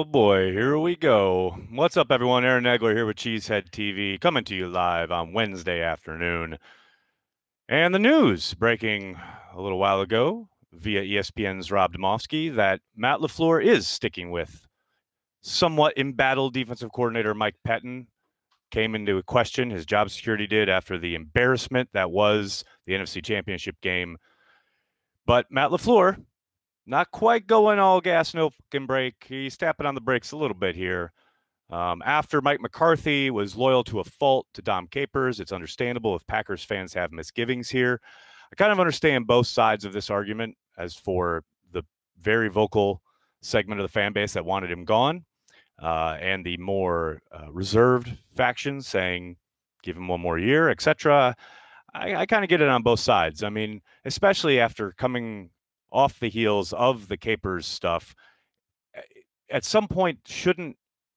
Oh boy, here we go. What's up, everyone? Aaron Nagler here with Cheesehead TV, coming to you live on Wednesday afternoon. And the news breaking a little while ago via ESPN's Rob Demovsky that Matt LaFleur is sticking with somewhat embattled defensive coordinator Mike Pettine. Came into question, his job security did, after the embarrassment that was the NFC Championship game. But Matt LaFleur, not quite going all gas, no fucking brake. He's tapping on the brakes a little bit here. After Mike McCarthy was loyal to a fault to Dom Capers, it's understandable if Packers fans have misgivings here. I kind of understand both sides of this argument. As for the very vocal segment of the fan base that wanted him gone, and the more reserved factions saying, give him one more year, etc. I kind of get it on both sides. I mean, especially after coming off the heels of the Capers stuff, at some point, shouldn't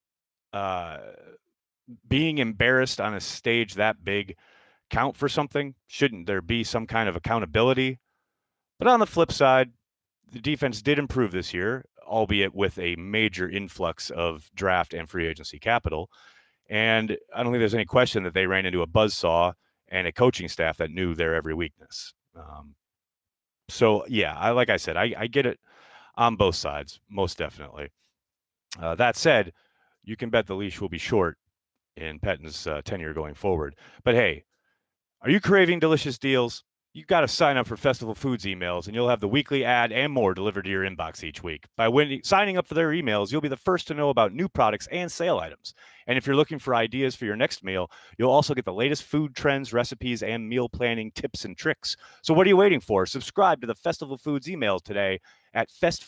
being embarrassed on a stage that big count for something? Shouldn't there be some kind of accountability? But on the flip side, the defense did improve this year, albeit with a major influx of draft and free agency capital. And I don't think there's any question that they ran into a buzzsaw and a coaching staff that knew their every weakness. So, yeah, like I said, I get it on both sides, most definitely. That said, you can bet the leash will be short in Pettine's tenure going forward. But hey, are you craving delicious deals? You've got to sign up for Festival Foods emails, and you'll have the weekly ad and more delivered to your inbox each week. By signing up for their emails, you'll be the first to know about new products and sale items. And if you're looking for ideas for your next meal, you'll also get the latest food trends, recipes, and meal planning tips and tricks. So what are you waiting for? Subscribe to the Festival Foods emails today at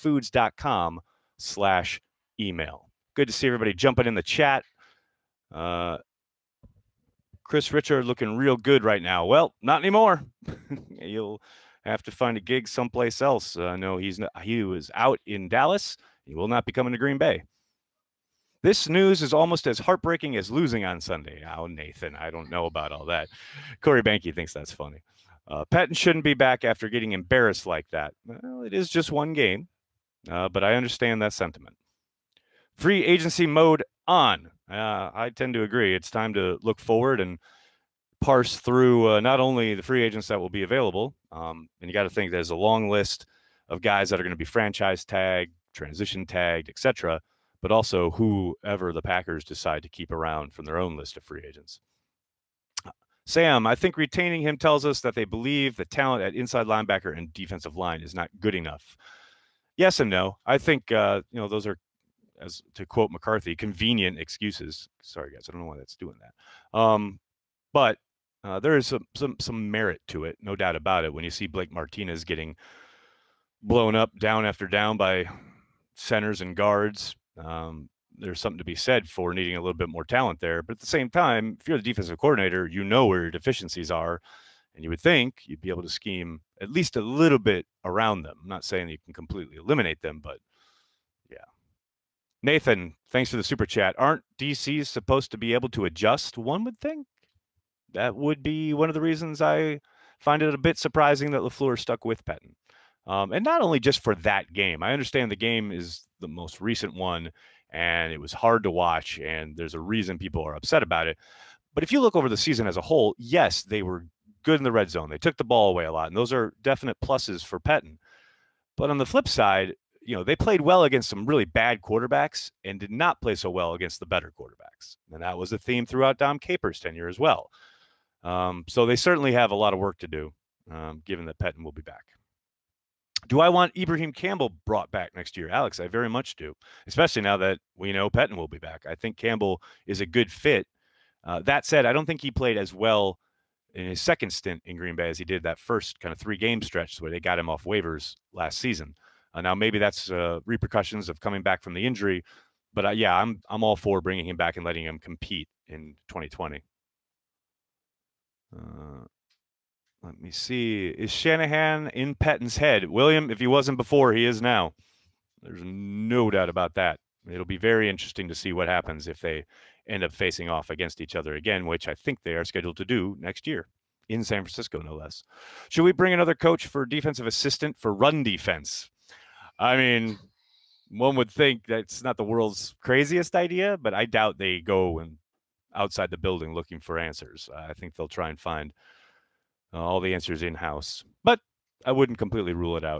festfoods.com/email. Good to see everybody jumping in the chat. Chris Richard looking real good right now. Well, not anymore. You'll have to find a gig someplace else. No, he was out in Dallas. He will not be coming to Green Bay. This news is almost as heartbreaking as losing on Sunday. Oh, Nathan, I don't know about all that. Corey Banky thinks that's funny. Pettine shouldn't be back after getting embarrassed like that. Well, it is just one game, but I understand that sentiment. Free agency mode on. I tend to agree. It's time to look forward and parse through not only the free agents that will be available, and you got to think there's a long list of guys that are going to be franchise tagged, transition tagged, etc., but also whoever the Packers decide to keep around from their own list of free agents. Sam, I think retaining him tells us that they believe the talent at inside linebacker and defensive line is not good enough. Yes and no. I think those are, as to quote McCarthy, convenient excuses. Sorry, guys, I don't know why that's doing that. But there is some merit to it, no doubt about it. When you see Blake Martinez getting blown up down after down by centers and guards, there's something to be said for needing a little bit more talent there. But at the same time, if you're the defensive coordinator, you know where your deficiencies are, and you would think you'd be able to scheme at least a little bit around them. I'm not saying you can completely eliminate them, but yeah. Nathan, thanks for the super chat. Aren't DCs supposed to be able to adjust? One would think that would be one of the reasons I find it a bit surprising that LaFleur stuck with Pettine. And not only just for that game. I understand the game is the most recent one, and it was hard to watch, and there's a reason people are upset about it. But if you look over the season as a whole, yes, they were good in the red zone. They took the ball away a lot, and those are definite pluses for Pettine. But on the flip side, they played well against some really bad quarterbacks and did not play so well against the better quarterbacks. And that was a theme throughout Dom Capers' tenure as well. So they certainly have a lot of work to do, given that Pettine will be back. Do I want Ibrahim Campbell brought back next year? Alex, I very much do, especially now that we know Pettine will be back. I think Campbell is a good fit. That said, I don't think he played as well in his second stint in Green Bay as he did that first kind of 3-game stretch where they got him off waivers last season. Now, maybe that's repercussions of coming back from the injury. But, yeah, I'm all for bringing him back and letting him compete in 2020. Let me see. Is Shanahan in Pettine's head? William, if he wasn't before, he is now. There's no doubt about that. It'll be very interesting to see what happens if they end up facing off against each other again, which I think they are scheduled to do next year in San Francisco, no less. Should we bring another coach for defensive assistant for run defense? I mean, one would think that's not the world's craziest idea, but I doubt they go and outside the building looking for answers. I think they'll try and find all the answers in-house, but I wouldn't completely rule it out.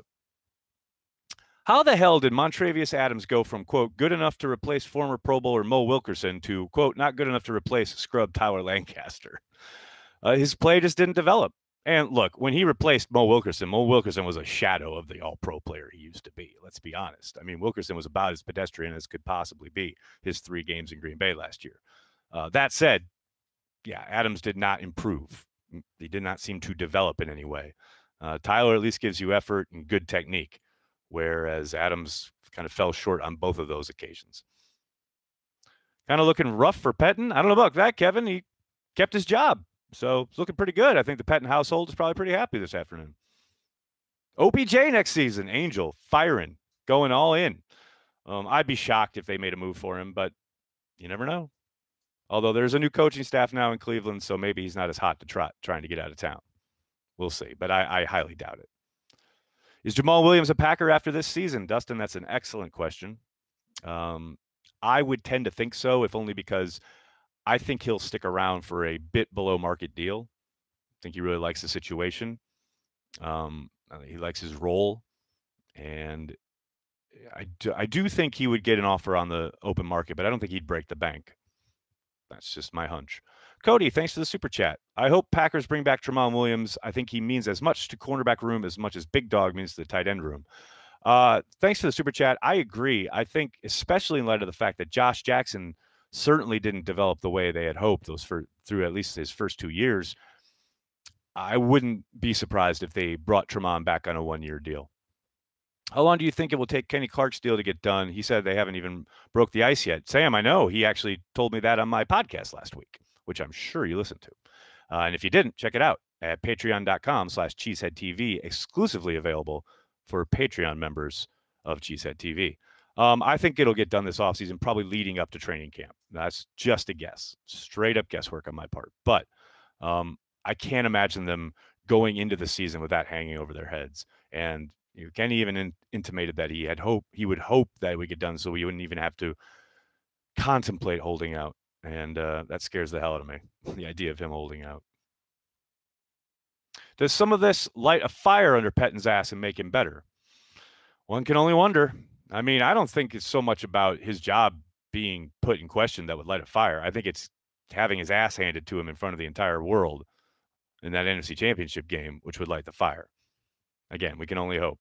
How the hell did Montravius Adams go from, quote, good enough to replace former Pro Bowler Mo Wilkerson to, quote, not good enough to replace scrub Tyler Lancaster? His play just didn't develop. And look, when he replaced Mo Wilkerson was a shadow of the all-pro player he used to be. Let's be honest. I mean, Wilkerson was about as pedestrian as could possibly be his 3 games in Green Bay last year. That said, yeah, Adams did not improve. He did not seem to develop in any way. Tyler at least gives you effort and good technique, whereas Adams kind of fell short on both of those occasions. Kind of looking rough for Pettine. I don't know about that, Kevin. He kept his job, so it's looking pretty good. I think the Pettine household is probably pretty happy this afternoon. OBJ next season, Angel, firing, going all in. I'd be shocked if they made a move for him, but you never know. Although there's a new coaching staff now in Cleveland, so maybe he's not as hot to trying to get out of town. We'll see, but I highly doubt it. Is Jamal Williams a Packer after this season? Dustin, that's an excellent question. I would tend to think so, if only because I think he'll stick around for a bit below market deal. I think he really likes the situation. He likes his role, and I do think he would get an offer on the open market, but I don't think he'd break the bank. That's just my hunch. Cody, thanks for the super chat. I hope Packers bring back Tramon Williams. I think he means as much to cornerback room as much as Big Dog means to the tight end room. Thanks for the super chat. I agree. I think, especially in light of the fact that Josh Jackson certainly didn't develop the way they had hoped through at least his first 2 years, I wouldn't be surprised if they brought Tramon back on a 1-year deal. How long do you think it will take Kenny Clark's deal to get done? He said they haven't even broke the ice yet. Sam, I know. He actually told me that on my podcast last week, which I'm sure you listened to. And if you didn't, check it out at patreon.com/cheeseheadtv, exclusively available for Patreon members of Cheesehead TV. I think it'll get done this offseason, probably leading up to training camp. That's just a guess, straight up guesswork on my part. But I can't imagine them going into the season with that hanging over their heads. And Kenny even intimated that he would hope that we get done so we wouldn't even have to contemplate holding out. And that scares the hell out of me, the idea of him holding out. Does some of this light a fire under Pettine's ass and make him better? One can only wonder. I mean, I don't think it's so much about his job being put in question that would light a fire. I think it's having his ass handed to him in front of the entire world in that NFC Championship game, which would light the fire. Again, we can only hope.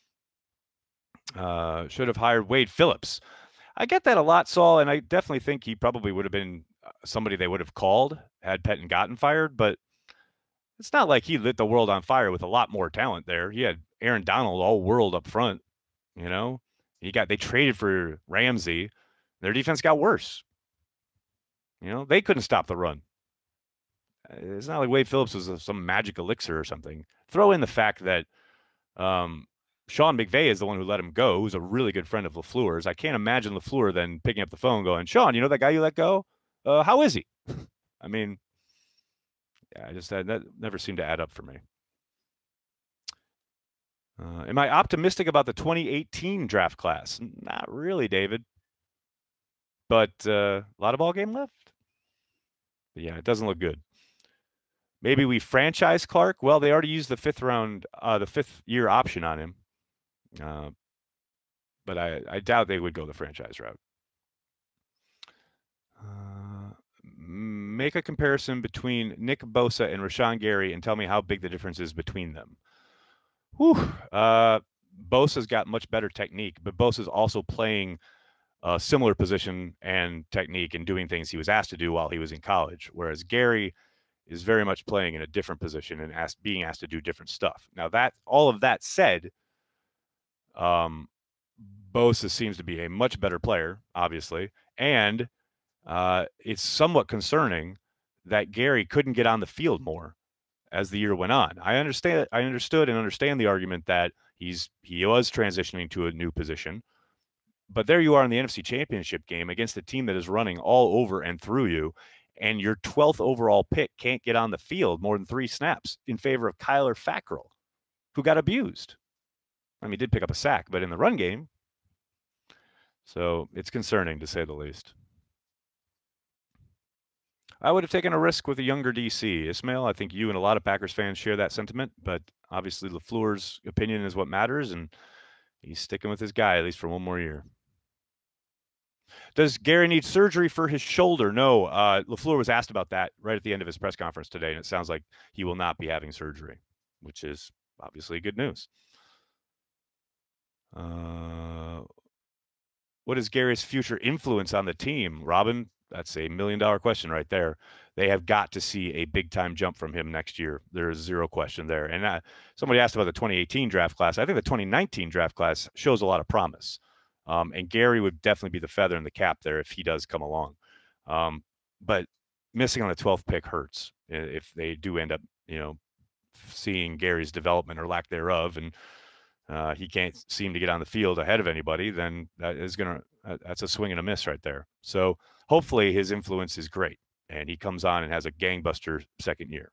Should have hired Wade Phillips. I get that a lot, Saul, and I definitely think he probably would have been somebody they would have called had Pettine gotten fired, but it's not like he lit the world on fire with a lot more talent there. He had Aaron Donald all world up front, They traded for Ramsey. Their defense got worse. They couldn't stop the run. It's not like Wade Phillips was some magic elixir or something. Throw in the fact that Sean McVay is the one who let him go, who's a really good friend of LaFleur's. I can't imagine LaFleur then picking up the phone going, Sean, you know that guy you let go? How is he? I mean, yeah, that never seemed to add up for me. Am I optimistic about the 2018 draft class? Not really, David. But a lot of ball game left. But yeah, it doesn't look good. Maybe we franchise Clark. Well, they already used the 5th-year option on him. But I doubt they would go the franchise route. Make a comparison between Nick Bosa and Rashawn Gary and tell me how big the difference is between them. Bosa's got much better technique, but Bosa's also playing a similar position and technique and doing things he was asked to do while he was in college, whereas Gary is very much playing in a different position and being asked to do different stuff. Now, all of that said, Bosa seems to be a much better player, obviously, and it's somewhat concerning that Gary couldn't get on the field more as the year went on. I understood and understand the argument that he was transitioning to a new position, but there you are in the NFC Championship game against a team that is running all over and through you, and your 12th overall pick can't get on the field more than 3 snaps in favor of Kyler Fackrell, who got abused. I mean, he did pick up a sack, but in the run game, So it's concerning, to say the least. I would have taken a risk with a younger DC. Ismail, I think you and a lot of Packers fans share that sentiment, but obviously LaFleur's opinion is what matters, and he's sticking with his guy, at least for one more year. Does Gary need surgery for his shoulder? No. LaFleur was asked about that right at the end of his press conference today, and it sounds like he will not be having surgery, which is obviously good news. What is Gary's future influence on the team, Robin? That's a $1 million question right there. They have got to see a big-time jump from him next year. There is zero question there. And somebody asked about the 2018 draft class. I think the 2019 draft class shows a lot of promise. And Gary would definitely be the feather in the cap there if he does come along. But missing on the 12th pick hurts if they do end up, seeing Gary's development or lack thereof, and he can't seem to get on the field ahead of anybody, then that's a swing and a miss right there. So hopefully his influence is great and he comes on and has a gangbuster second year.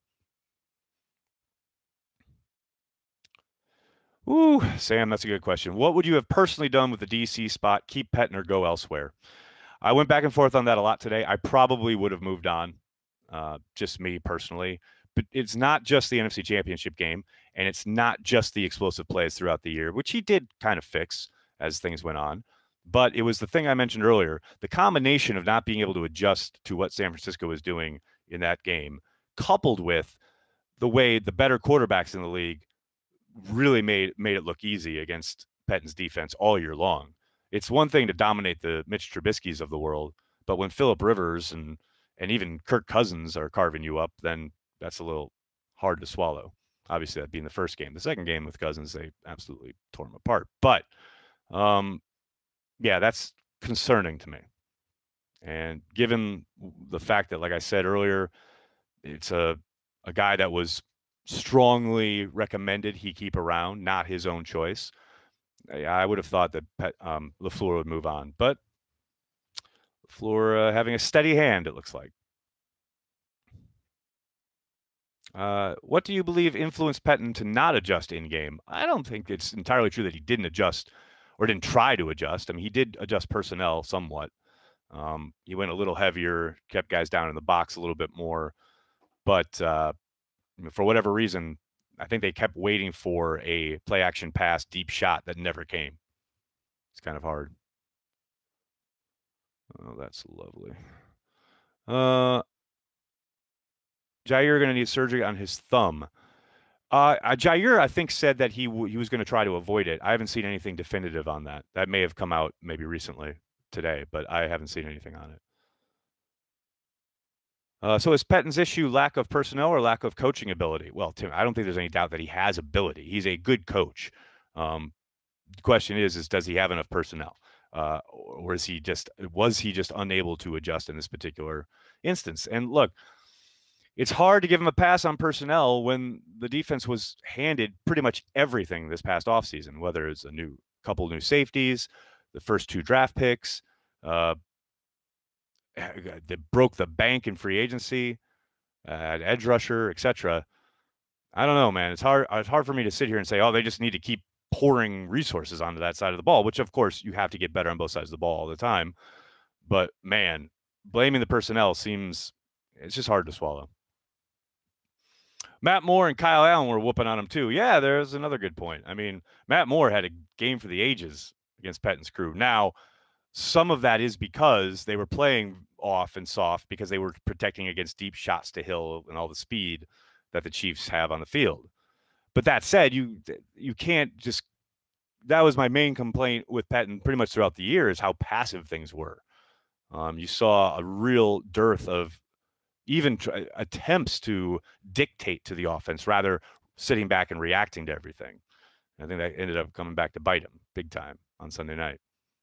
Ooh, Sam, that's a good question. What would you have personally done with the DC spot? Keep Pettine or go elsewhere? I went back and forth on that a lot today. I probably would have moved on, just me personally. But it's not just the NFC Championship game, and it's not just the explosive plays throughout the year, which he did kind of fix as things went on. But it was the thing I mentioned earlier, the combination of not being able to adjust to what San Francisco was doing in that game, coupled with the way the better quarterbacks in the league really made it look easy against Pettine's defense all year long. It's one thing to dominate the Mitch Trubisky's of the world, but when Phillip Rivers and even Kirk Cousins are carving you up, then that's a little hard to swallow. Obviously, that being the first game. The second game with Cousins, they absolutely tore him apart. But, yeah, that's concerning to me. And given the fact that, like I said earlier, it's a guy that was strongly recommended he keep around, not his own choice, I would have thought that LaFleur would move on. But LaFleur having a steady hand, it looks like. What do you believe influenced Pettine to not adjust in game? I don't think it's entirely true that he didn't adjust or didn't try to adjust. I mean, he did adjust personnel somewhat. He went a little heavier, kept guys down in the box a little bit more. But for whatever reason, I think they kept waiting for a play action pass, deep shot that never came. It's kind of hard. Oh, that's lovely. Jaire going to need surgery on his thumb. Jaire, I think, said that he was going to try to avoid it. I haven't seen anything definitive on that. That may have come out maybe recently today, but I haven't seen anything on it. So is Pettine's issue lack of personnel or lack of coaching ability? Well, Tim, I don't think there's any doubt that he has ability. He's a good coach. The question is does he have enough personnel? Or was he just unable to adjust in this particular instance? And look, it's hard to give him a pass on personnel when the defense was handed pretty much everything this past offseason, whether it's a couple new safeties, the first 2 draft picks, that broke the bank in free agency, edge rusher, etc. I don't know, man. It's hard for me to sit here and say, oh, they just need to keep pouring resources onto that side of the ball, which of course you have to get better on both sides of the ball all the time. But man, blaming the personnel it's just hard to swallow. Matt Moore and Kyle Allen were whooping on him too. Yeah, there's another good point. I mean, Matt Moore had a game for the ages against Pettine's crew. Now, some of that is because they were playing off and soft because they were protecting against deep shots to Hill and all the speed that the Chiefs have on the field. But that said, you can't just – that was my main complaint with Pettine pretty much throughout the year is how passive things were. You saw a real dearth of even attempts to dictate to the offense, rather sitting back and reacting to everything. I think that ended up coming back to bite him big time on Sunday night.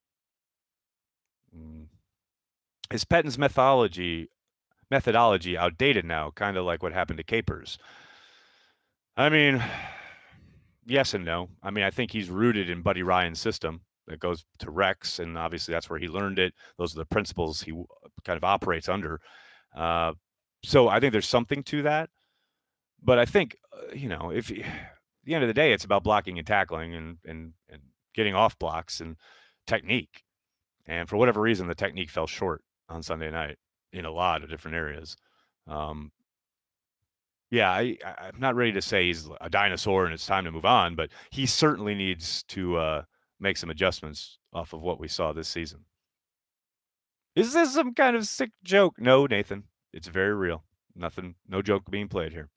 Is Pettine's methodology outdated now, kind of like what happened to Capers? I mean, yes and no. I mean, I think he's rooted in Buddy Ryan's system that goes to Rex, and obviously that's where he learned it. Those are the principles he kind of operates under. So I think there's something to that. But I think, if at the end of the day, it's about blocking and tackling and getting off blocks and technique. And for whatever reason, the technique fell short on Sunday night in a lot of different areas. Um, yeah, I'm not ready to say he's a dinosaur and it's time to move on, but he certainly needs to make some adjustments off of what we saw this season. Is this some kind of sick joke? No, Nathan. It's very real. Nothing, no joke being played here.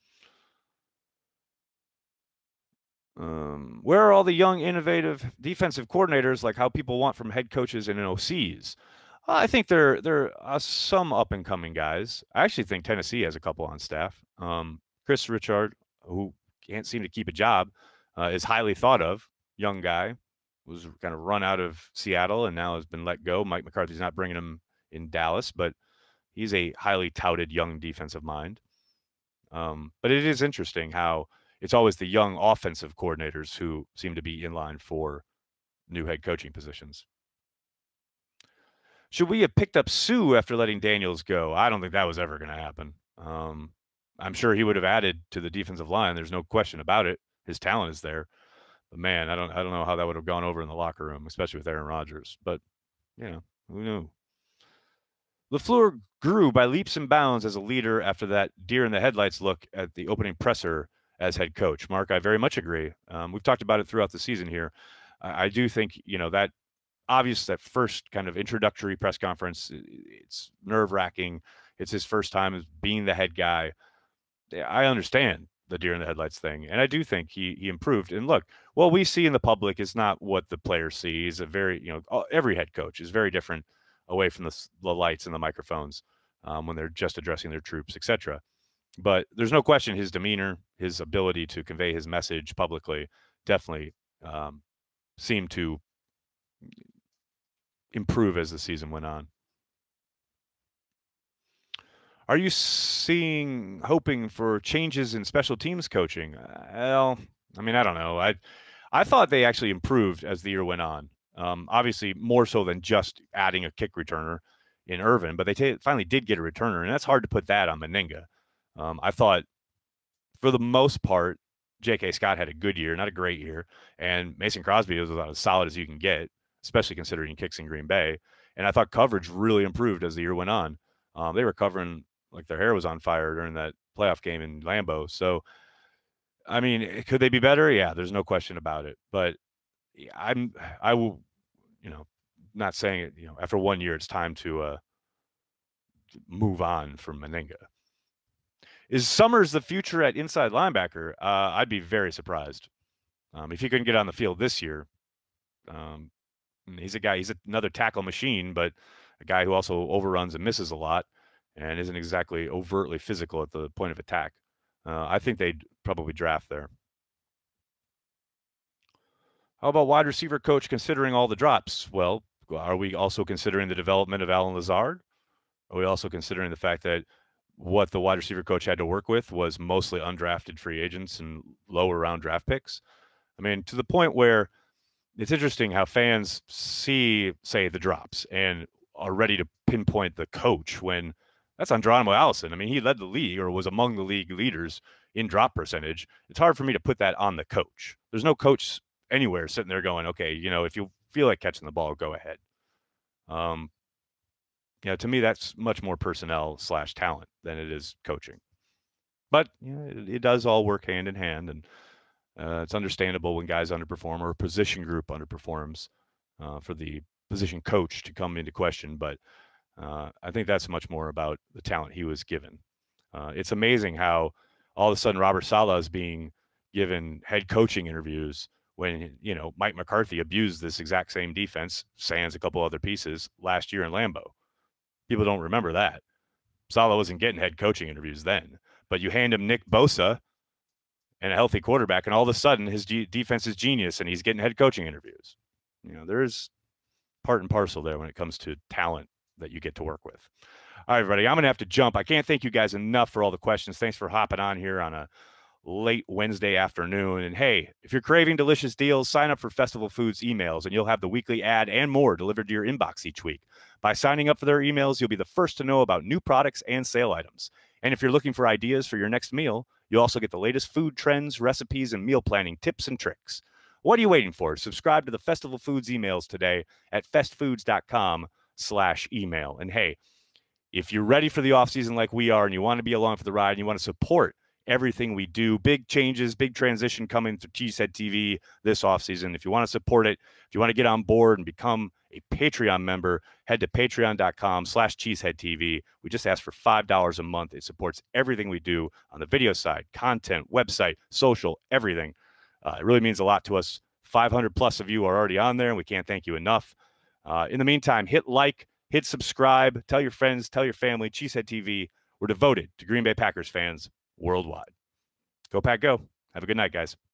Where are all the young, innovative defensive coordinators like how people want from head coaches and OCs? I think there are some up and coming guys. I actually think Tennessee has a couple on staff. Chris Richard, who can't seem to keep a job, is highly thought of. Young guy, was kind of run out of Seattle and now has been let go. Mike McCarthy's not bringing him in Dallas, but he's a highly touted young defensive mind. But it is interesting how it's always the young offensive coordinators who seem to be in line for new head coaching positions. Should we have picked up Sue after letting Daniels go? I don't think that was ever going to happen. I'm sure he would have added to the defensive line. There's no question about it. His talent is there. But man, I don't know how that would have gone over in the locker room, especially with Aaron Rodgers. But who knew? LaFleur grew by leaps and bounds as a leader after that deer in the headlights look at the opening presser as head coach. Mark, I very much agree. We've talked about it throughout the season here. I do think, that that first kind of introductory press conference, it's nerve-wracking. It's his first time as being the head guy. I understand the deer in the headlights thing, and I do think he improved. And look, what we see in the public is not what the players see. He's a very, every head coach is very different away from the lights and the microphones when they're just addressing their troops, etc. But there's no question his demeanor, his ability to convey his message publicly definitely seemed to improve as the season went on. Are you hoping for changes in special teams coaching? Well, I mean, I don't know. I thought they actually improved as the year went on. Obviously, more so than just adding a kick returner in Irvin, but they finally did get a returner, and that's hard to put that on Meninga. I thought, for the most part, J.K. Scott had a good year, not a great year, and Mason Crosby was about as solid as you can get, especially considering he kicks in Green Bay. And I thought coverage really improved as the year went on. They were covering like their hair was on fire during that playoff game in Lambeau. So, I mean, could they be better? Yeah, there's no question about it. But I will, not saying it, after 1 year, it's time to move on from Meninga. Is Summers the future at inside linebacker? I'd be very surprised if he couldn't get on the field this year. He's another tackle machine, but a guy who also overruns and misses a lot and isn't exactly overtly physical at the point of attack. I think they'd probably draft there. How about wide receiver coach considering all the drops? Well, are we also considering the development of Allen Lazard? Are we also considering the fact that what the wide receiver coach had to work with was mostly undrafted free agents and lower round draft picks? I mean, to the point where it's interesting how fans say the drops and are ready to pinpoint the coach when that's Geronimo Allison. I mean, he led the league or was among the league leaders in drop percentage. It's hard for me to put that on the coach. There's no coach anywhere sitting there going, okay, if you feel like catching the ball, go ahead. To me, that's much more personnel / talent than it is coaching. But it does all work hand in hand, and it's understandable when guys underperform or a position group underperforms for the position coach to come into question. But I think that's much more about the talent he was given. It's amazing how all of a sudden Robert Saleh is being given head coaching interviews when, Mike McCarthy abused this exact same defense, sans a couple other pieces, last year in Lambeau. People don't remember that. Saleh wasn't getting head coaching interviews then. But you hand him Nick Bosa and a healthy quarterback, and all of a sudden his defense is genius, and he's getting head coaching interviews. There's part and parcel there when it comes to talent that you get to work with. All right, everybody, I'm going to have to jump. I can't thank you guys enough for all the questions. Thanks for hopping on here on a late Wednesday afternoon. And hey, if you're craving delicious deals, sign up for Festival Foods emails, and you'll have the weekly ad and more delivered to your inbox each week. By signing up for their emails, you'll be the first to know about new products and sale items. And if you're looking for ideas for your next meal, you'll also get the latest food trends, recipes, and meal planning tips and tricks. What are you waiting for? Subscribe to the Festival Foods emails today at festfoods.com/email. And hey, if you're ready for the offseason like we are and you want to be along for the ride and you want to support everything we do, big changes, big transition coming to Cheesehead TV this offseason. If you want to support it, if you want to get on board and become a Patreon member, head to patreon.com/cheeseheadtv. We just ask for $5 a month. It supports everything we do on the video side, content, website, social, everything. It really means a lot to us. 500 plus of you are already on there, and we can't thank you enough. In the meantime, hit like, hit subscribe, tell your friends, tell your family. Cheesehead TV, we're devoted to Green Bay Packers fans worldwide. Go Pack Go. Have a good night, guys.